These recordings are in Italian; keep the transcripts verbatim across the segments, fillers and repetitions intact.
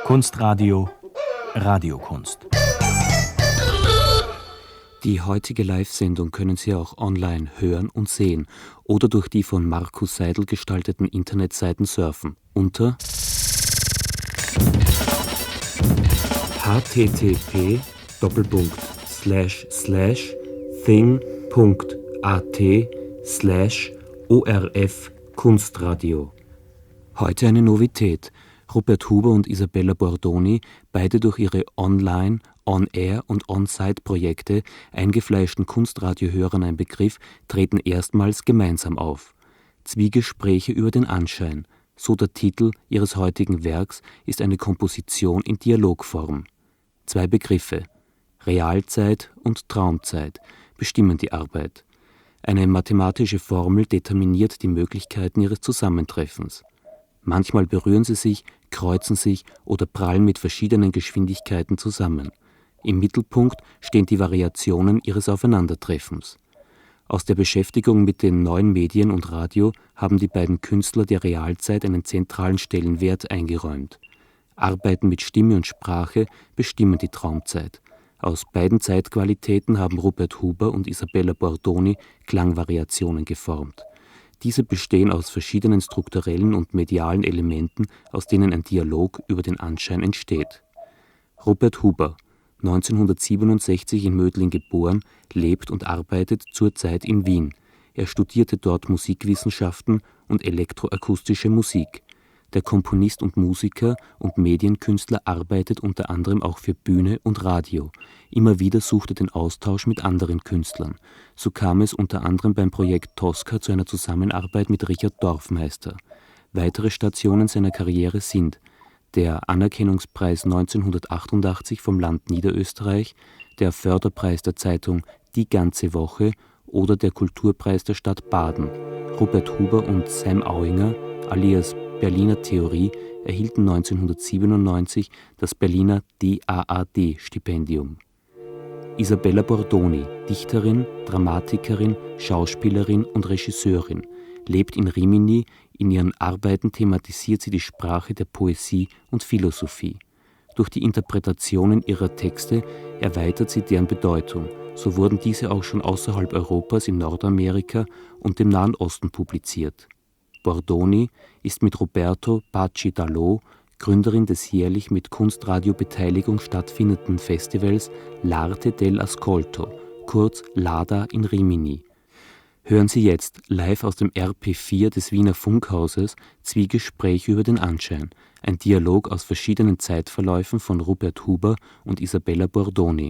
Kunstradio Radiokunst. Die heutige Live-Sendung können Sie auch online hören und sehen oder durch die von Markus Seidel gestalteten Internetseiten surfen unter h t t p Doppelpunkt slash slash thing Punkt a t slash o r f Kunstradio. Heute eine Novität. Rupert Huber und Isabella Bordoni, beide durch ihre Online-, On-Air- und On-Site-Projekte eingefleischten Kunstradiohörern ein Begriff, treten erstmals gemeinsam auf. Zwiegespräche über den Anschein, so der Titel ihres heutigen Werks, ist eine Komposition in Dialogform. Zwei Begriffe, Realzeit und Traumzeit, bestimmen die Arbeit. Eine mathematische Formel determiniert die Möglichkeiten ihres Zusammentreffens. Manchmal berühren sie sich, kreuzen sich oder prallen mit verschiedenen Geschwindigkeiten zusammen. Im Mittelpunkt stehen die Variationen ihres Aufeinandertreffens. Aus der Beschäftigung mit den neuen Medien und Radio haben die beiden Künstler der Realzeit einen zentralen Stellenwert eingeräumt. Arbeiten mit Stimme und Sprache bestimmen die Traumzeit. Aus beiden Zeitqualitäten haben Rupert Huber und Isabella Bordoni Klangvariationen geformt. Diese bestehen aus verschiedenen strukturellen und medialen Elementen, aus denen ein Dialog über den Anschein entsteht. Rupert Huber, neunzehnhundertsiebenundsechzig in Mödling geboren, lebt und arbeitet zurzeit in Wien. Er studierte dort Musikwissenschaften und elektroakustische Musik. Der Komponist und Musiker und Medienkünstler arbeitet unter anderem auch für Bühne und Radio. Immer wieder sucht er den Austausch mit anderen Künstlern. So kam es unter anderem beim Projekt Tosca zu einer Zusammenarbeit mit Richard Dorfmeister. Weitere Stationen seiner Karriere sind der Anerkennungspreis neunzehnhundertachtundachtzig vom Land Niederösterreich, der Förderpreis der Zeitung Die ganze Woche oder der Kulturpreis der Stadt Baden. Rupert Huber und Sam Auinger, alias Berliner Theorie, erhielten neunzehnhundertsiebenundneunzig das Berliner D A A D-Stipendium. Isabella Bordoni, Dichterin, Dramatikerin, Schauspielerin und Regisseurin, lebt in Rimini. In ihren Arbeiten thematisiert sie die Sprache der Poesie und Philosophie. Durch die Interpretationen ihrer Texte erweitert sie deren Bedeutung. So wurden diese auch schon außerhalb Europas in Nordamerika und dem Nahen Osten publiziert. Bordoni ist mit Roberto Bacci Dallò Gründerin des jährlich mit Kunstradio-Beteiligung stattfindenden Festivals L'Arte dell'Ascolto, kurz LADA in Rimini. Hören Sie jetzt live aus dem R P vier des Wiener Funkhauses Zwiegespräche über den Anschein, ein Dialog aus verschiedenen Zeitverläufen von Rupert Huber und Isabella Bordoni.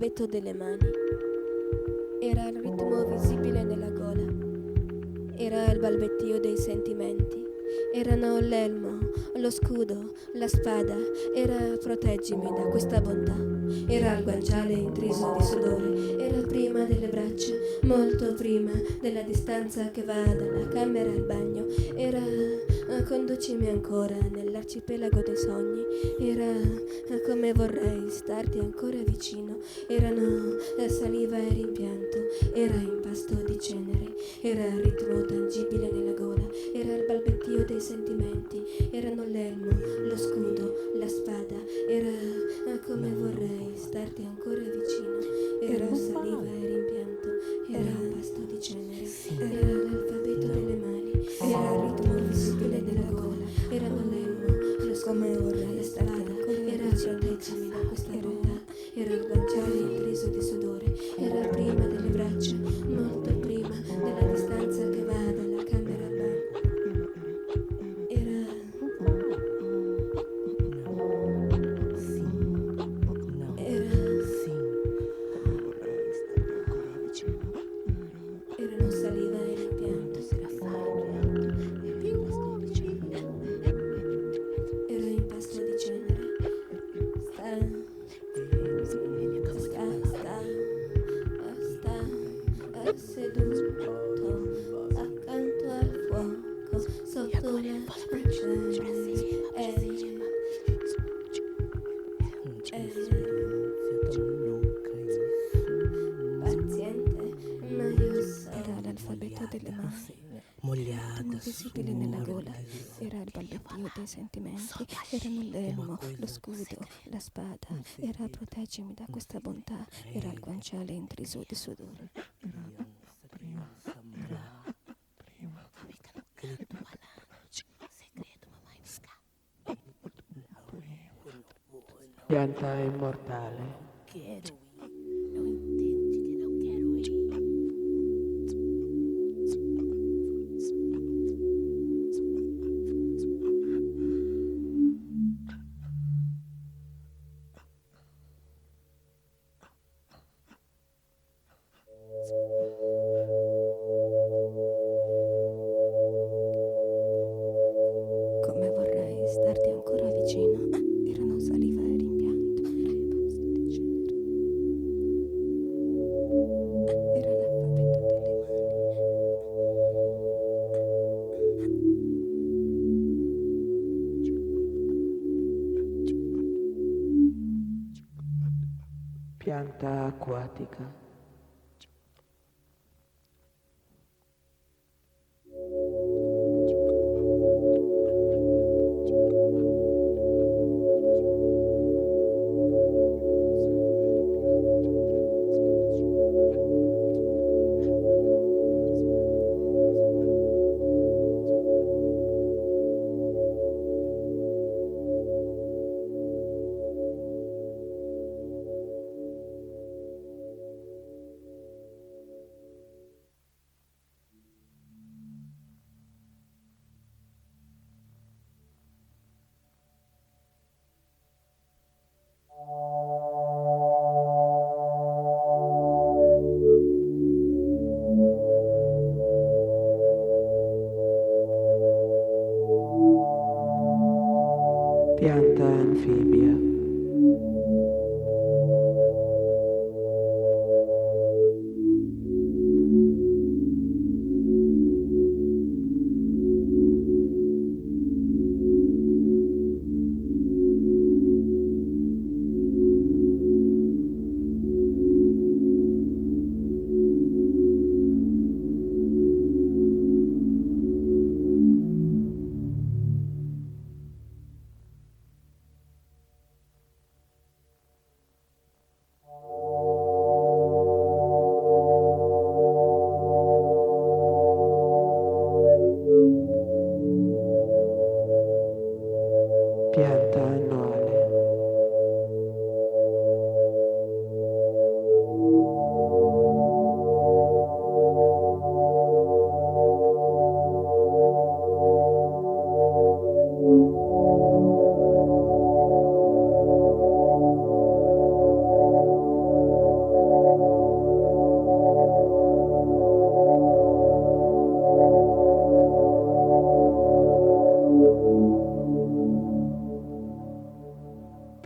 l'alfabeto delle mani. Era il ritmo visibile nella gola. Era il balbettio dei sentimenti. Erano l'elmo, lo scudo, la spada. Era proteggimi da questa bontà. Era il guanciale intriso di sudore. Era prima delle braccia, molto prima della distanza che va dalla camera al bagno. Era conducimi ancora nell'arcipelago dei sogni. Era come vorrei starti ancora vicino. Erano saliva e rimpianto. Era impasto di cenere. Era il ritmo tangibile nella gola. Era il balbettio dei sentimenti. Erano l'elmo, lo scudo, la spada. Era come vorrei starti ancora vicino. Era saliva e rimpianto. Era impasto di cenere. Era l'alfabeto delle mani. Era il ritmo visibile della gola. Erano l'elmo, lo scudo, la spada. Era proteggimi da questa bontà. Era il guanciale intriso di sudore. Era prima delle braccia, molto prima della distanza che va dalla camera al bagno. Era erano saliva e rimpianto. Era impasto di cenere. Sta, sta, sta, sta, sta seduto accanto al fuoco sotto la luce. E, paziente, ma io so. Era l'alfabeto delle mani. Ritmo visibile nella gola. Era il balbettio dei sentimenti. Erano l'elmo, lo scudo, la spada. Era proteggimi da questa bontà. Era il guanciale intriso di sudore. Pianta immortale. Come vorrei starti ancora vicino. Erano saliva e rimpianto. Era l'alfabeto delle mani. Pianta acquatica.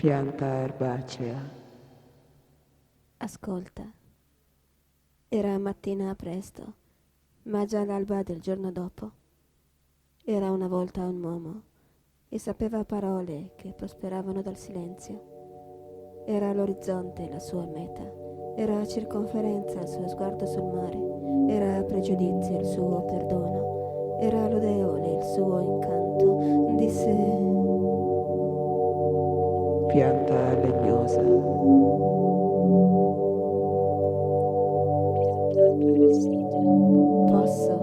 pianta erbacea, Ascolta. Era mattina presto, ma già l'alba del giorno dopo. Era una volta un uomo e sapeva parole che prosperavano dal silenzio. Era l'orizzonte la sua meta, era circonferenza il suo sguardo sul mare, era pregiudizio il suo perdono, era lodeole il suo incanto. Disse: pianta legnosa, posso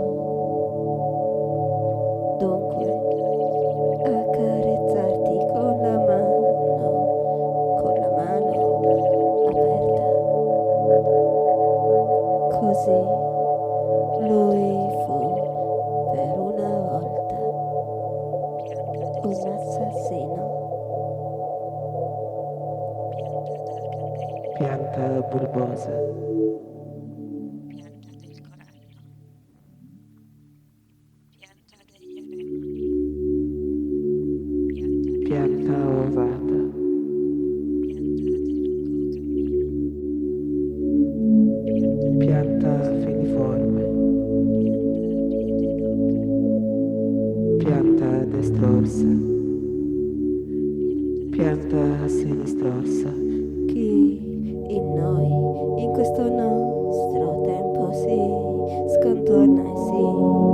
dunque accarezzarti con la mano, con la mano aperta. Così lui fu per una volta un assassino. pianta bulbosa, pianta ovata, pianta filiforme, pianta destrorsa, pianta sinistrosa, Chi in noi, in questo nostro tempo, si scontorna e si,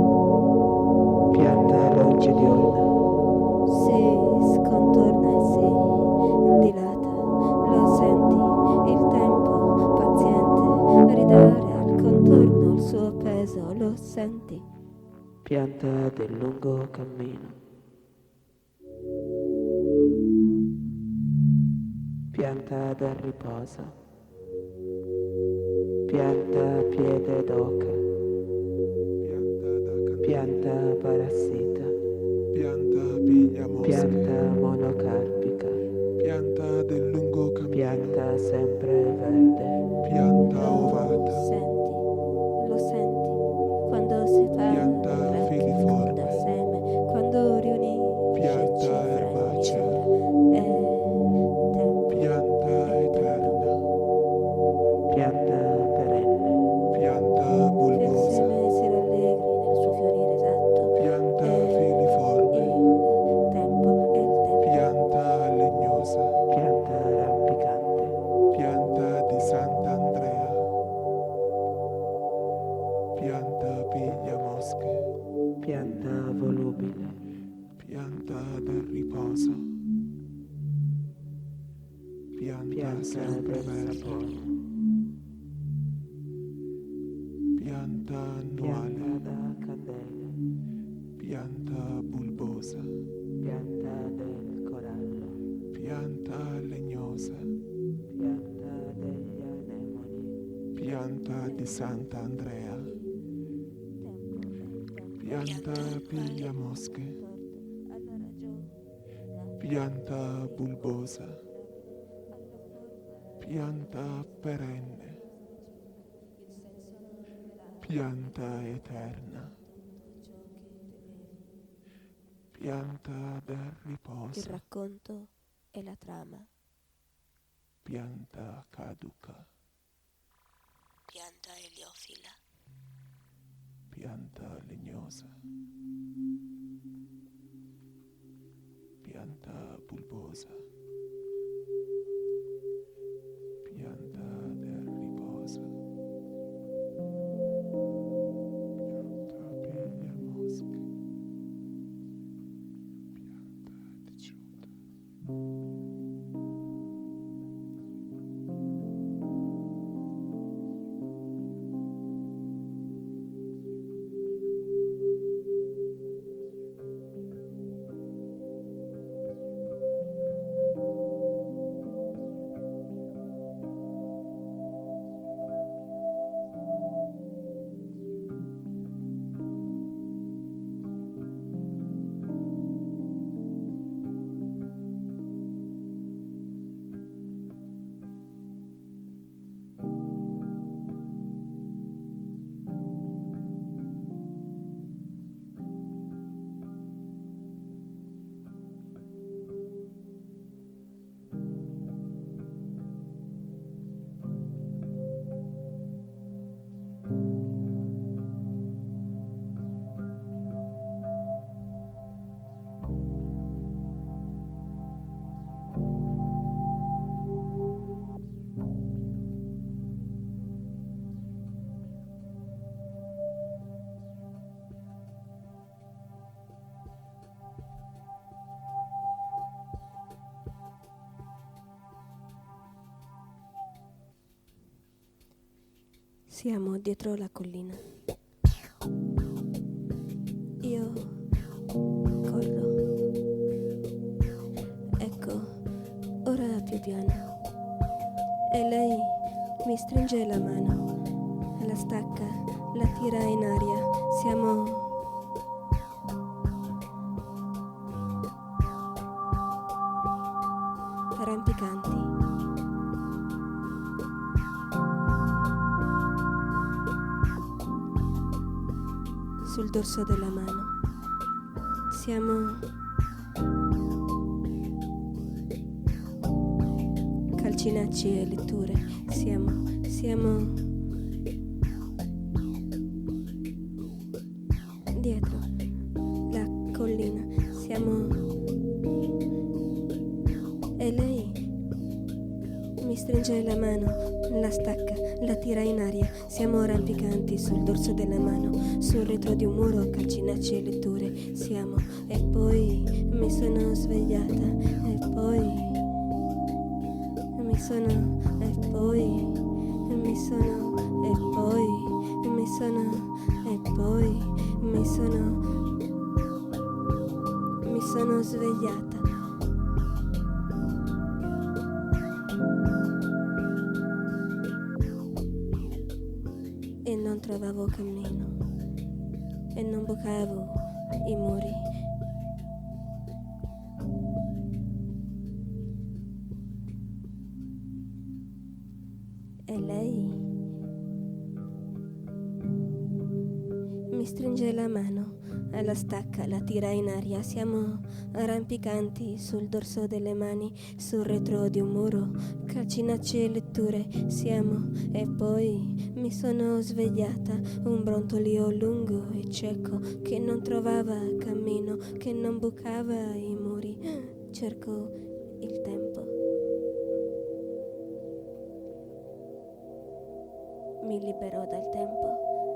pianta longediorna, si scontorna e si dilata. Lo senti, il tempo paziente ridare al contorno il suo peso, lo senti. pianta del lungo cammino, pianta del riposo, pianta piede d'oca, pianta parassita, pianta piglia mosche, pianta monocarpica, pianta del lungo cammino, pianta sempre verde, pianta Lo ovata, senti, lo senti, quando separa pianta racchi filiforme, da seme, quando riunisce pianta cifra in erbacea, misura, è tempo. pianta eterna, pianta perenne, pianta Che il bulbosa, seme si rallegri nel suo fiorire esatto, pianta è filiforme, il tempo, è il tempo. pianta legnosa, pianta rampicante, pianta di Sant'Andrea, pianta piglia mosche, pianta volubile, pianta del riposo, pianta pianta sempre del verde, sapore, pianta annuale, pianta da candele, pianta bulbosa, pianta del corallo, pianta legnosa, pianta degli anemoni, pianta di Sant'Andrea, pianta piglia mosche, pianta bulbosa, pianta perenne, pianta eterna, pianta del Il riposo, racconto e la trama. pianta caduca, Pianta eliofila. pianta legnosa, pianta bulbosa, pianta del riposo, pianta piglia mosche, pianta di Giuda. Siamo dietro la collina. Io corro. Ecco, ora più piano. E lei mi stringe la mano, la stacca, la tira in aria. Siamo arrampicanti. Sul dorso della mano. Siamo calcinacci e letture. Siamo, siamo dietro la collina. Siamo. E lei mi stringe la mano, la stacca, la tira in aria. Siamo arrampicanti sul dorso della mano, sul retro di un muro, calcinacci e letture. Siamo, e poi mi sono svegliata, e poi mi sono, e poi mi sono, e poi mi sono, e poi mi sono, mi sono svegliata. E non trovavo cammino, e non bucavo i muri. E lei mi stringe la mano, la stacca, la tira in aria. Siamo arrampicanti sul dorso delle mani, sul retro di un muro, calcinacci e letture. Siamo, e poi mi sono svegliata, un brontolio lungo e cieco che non trovava cammino, che non bucava i muri. Cerco il tempo. Mi liberò dal tempo.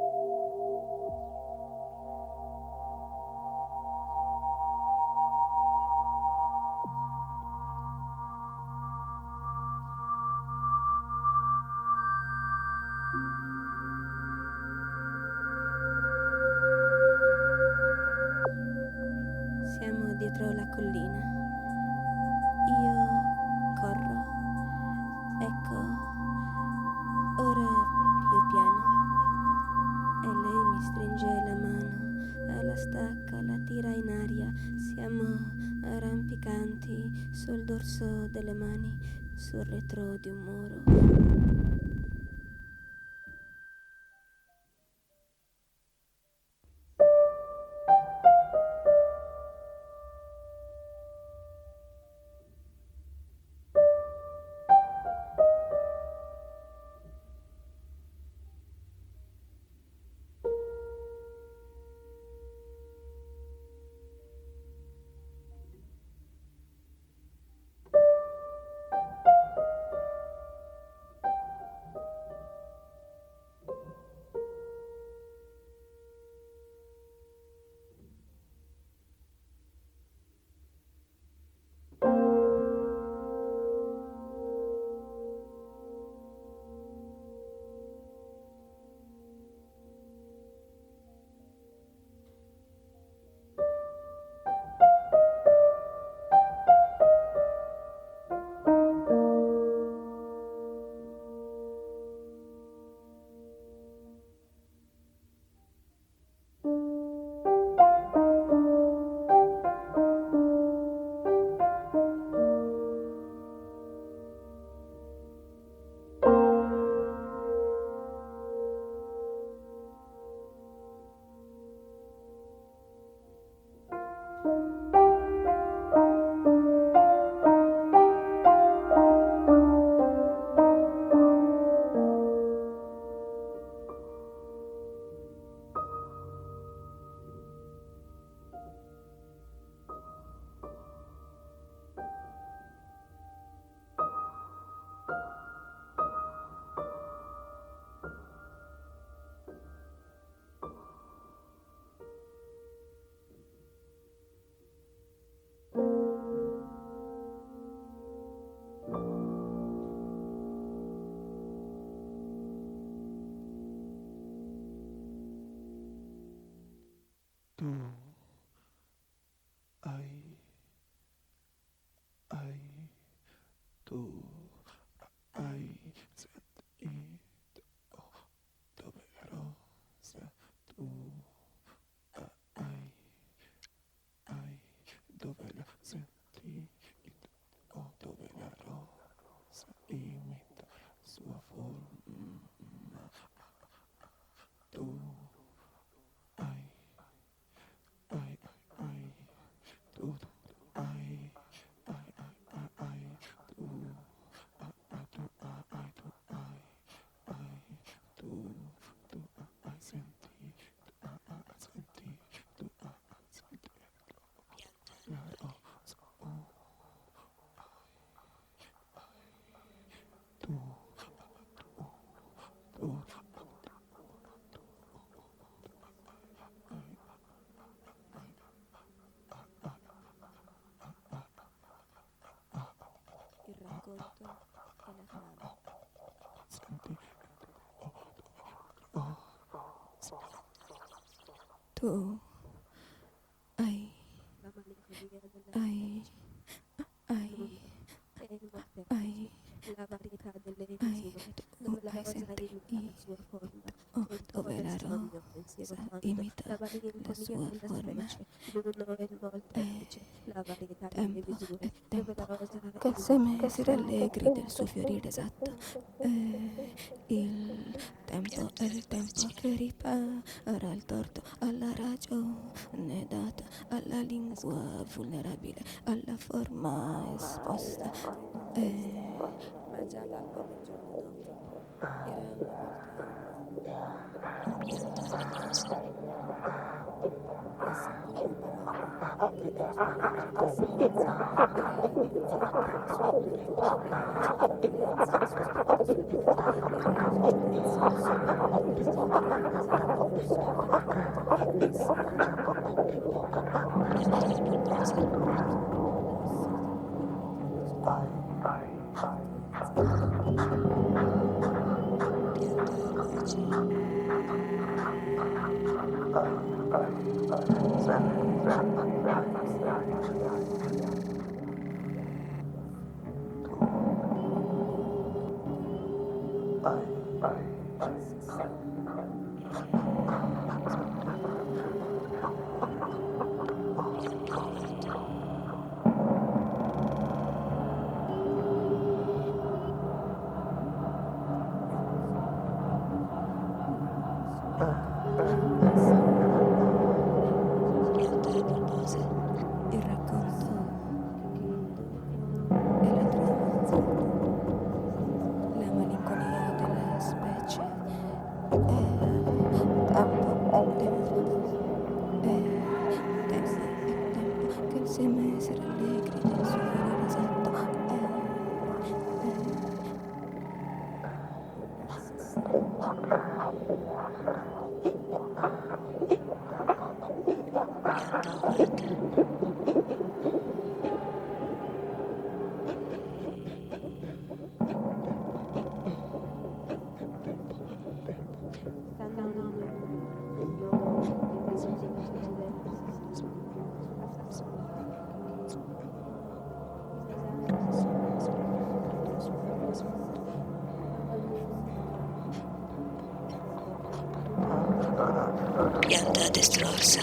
Siamo dietro la collina. Io corro. Ecco, ora più piano. E lei mi stringe la mano, la stacca, la tira in aria. Siamo arrampicanti sul dorso delle mani, sul retro di un muro. tu hai sentito dove la rosa, tu hai, hai, dove la sentito, oh, dove la rosa imita la sua forma, tu hai, hai, hai, hai, tu hai, hai, hai, hai, hai, tu hai, hai, tu hai, hai, tu hai, hai, tu, tu hai sentito, tu hai sentito, tu hai sentito la rosa, oh, tu, tu, tu. Il racconto e la trama. Senti, oh, Tu hai, La malinconia della hai, hai, e il molteplice, hai, la varietà delle hai, misure, tu dove la hai rosa imita la sentito, sua forma, oh, il dove la sogno, pensiero rosa mondo, imita la la malinconia sua della forma, specie, l'uno e il molteplice, è la varietà delle tempo misure, e dove la tempo, rosa col seme si rallegri del suo fiorire esatto, è il tempo è il tempo che ripara il torto alla ragione data, alla lingua vulnerabile, alla forma esposta, e ma già l'album il giorno dopo erano il racconto e la trama, la malinconia della specie, è tempo, è tempo, è tempo, è tempo che il seme si rallegri del suo fiorire esatto, è, pianta destrorsa.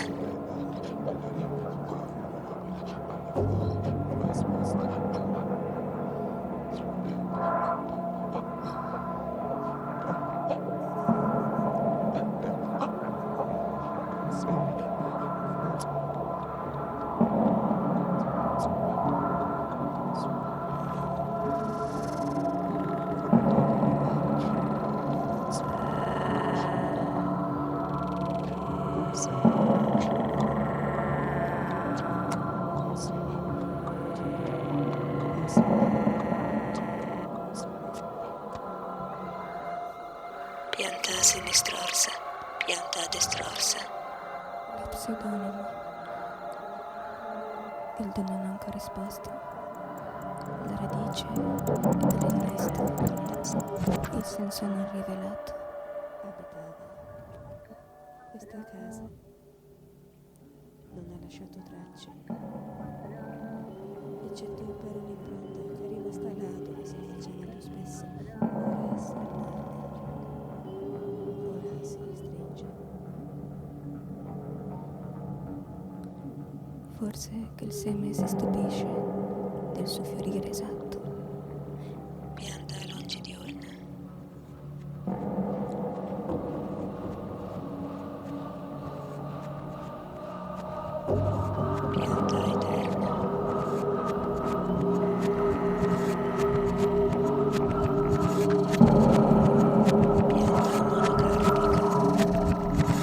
Pianta sinistrorsa, pianta destrorsa. Lo pseudonimo. Il dono non corrisposto. La radice dell'innesto. Il senso non rivelato. abitava. Questa casa non ha lasciato tracce, eccetto per un'impronta che è rimasta calado que se echan a los pies. Ora es la tarde. Ora si stringe. Forse che il seme si stupisce del suo fiorire esatto. Pianta longediorna. Pianta eterna. Pianta monocarpica.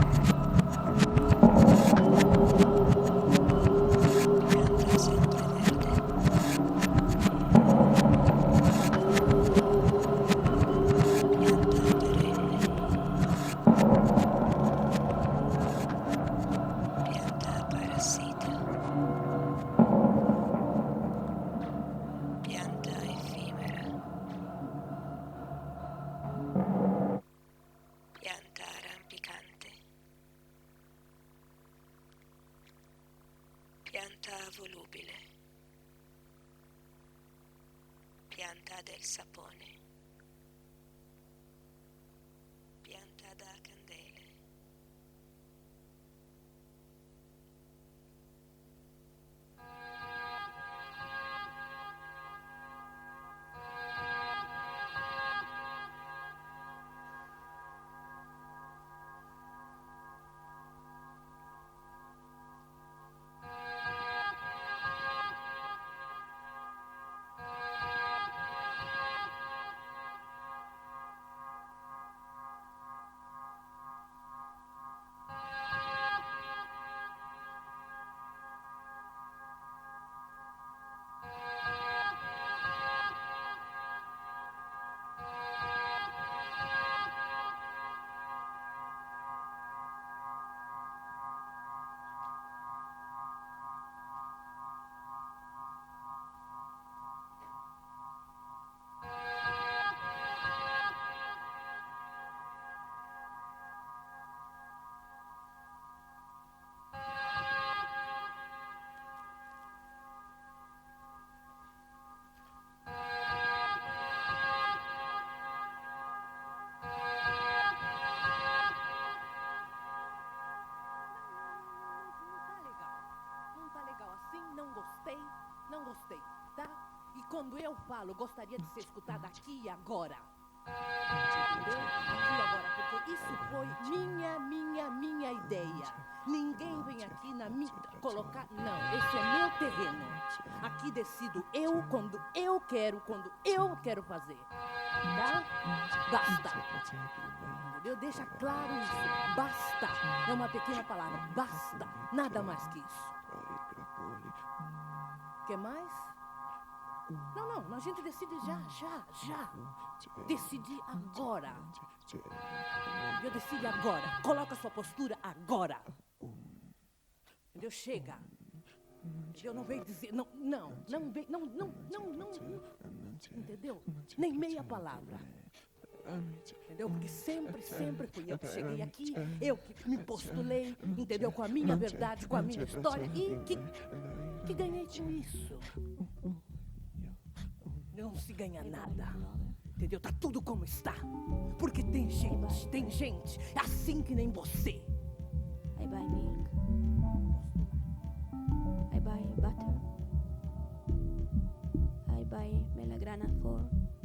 Pianta sempreverde. Pianta perenne. Pianta parassita. Pianta effimera. Pianta arrampicante. Pianta volubile. Pianta del sapone. Pianta da candele. Não gostei, tá? E quando eu falo, gostaria de ser escutada aqui e agora. Entendeu? Aqui e agora, porque isso foi minha, minha, minha ideia. Ninguém vem aqui na minha colocar... Não, esse é meu terreno. Aqui decido eu quando eu quero, quando eu quero fazer. Tá? Basta. Entendeu? Deixa claro isso. Basta. É uma pequena palavra. Basta. Nada mais que isso. Quer mais? Não, não, a gente decide já, já, já. Decidi agora. Eu decido agora. Coloca sua postura agora. Entendeu? Chega. Eu não venho dizer, não, não, não vem, não, não, não, não, não. Entendeu? Nem meia palavra. Entendeu? Porque sempre, sempre fui eu que cheguei aqui, eu que me postulei, entendeu? Com a minha verdade, com a minha história e que, que ganhei com isso. Não se ganha nada, entendeu? Tá tudo como está. Porque tem gente, tem gente assim que nem você. I buy milk. I buy butter. I buy melagrana for.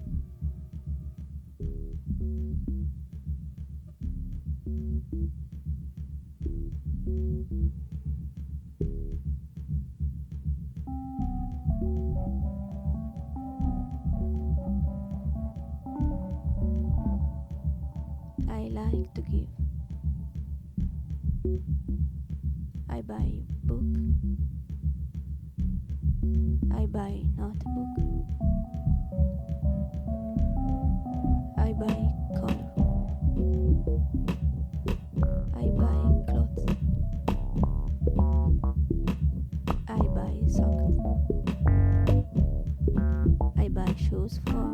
I like to give. I buy book. I buy not a book. I buy color. I buy clothes. I buy socks. I buy shoes for.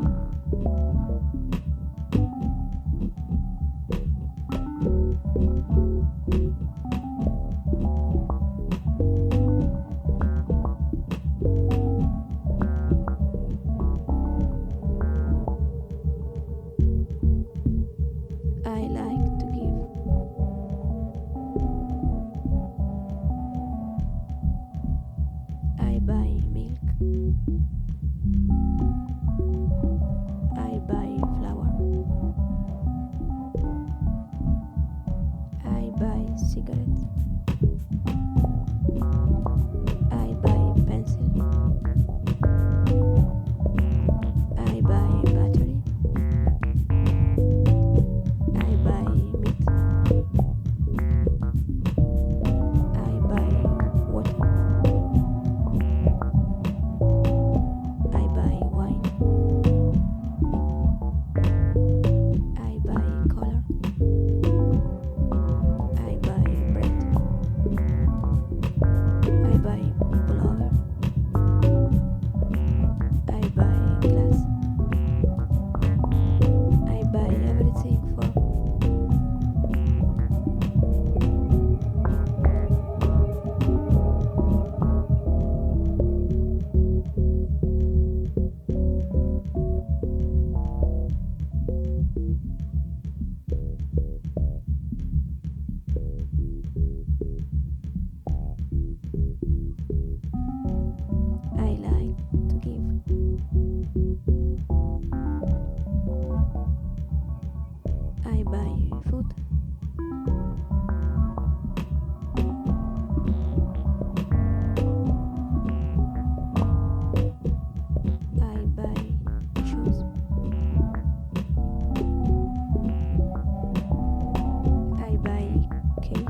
I buy food. I buy shoes. I buy cake.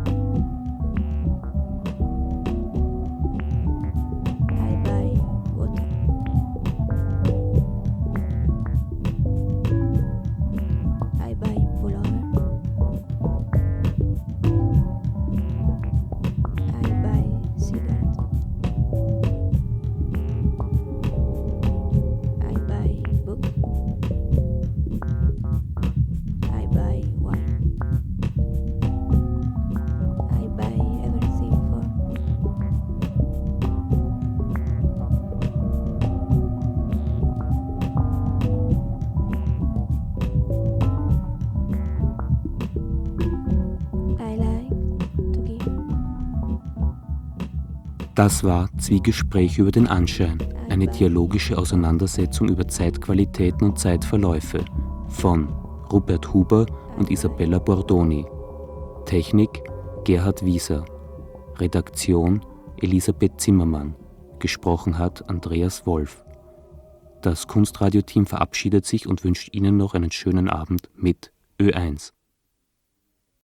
I buy water. I buy pullover. I buy cigarettes. I buy book. I buy wine. I buy everything for I like to give. Das war Zwiegespräch über den Anschein, eine dialogische Auseinandersetzung über Zeitqualitäten und Zeitverläufe von Rupert Huber und Isabella Bordoni. Technik Gerhard Wieser. Redaktion Elisabeth Zimmermann. Gesprochen hat Andreas Wolf. Das Kunstradio-Team verabschiedet sich und wünscht Ihnen noch einen schönen Abend mit Ö eins.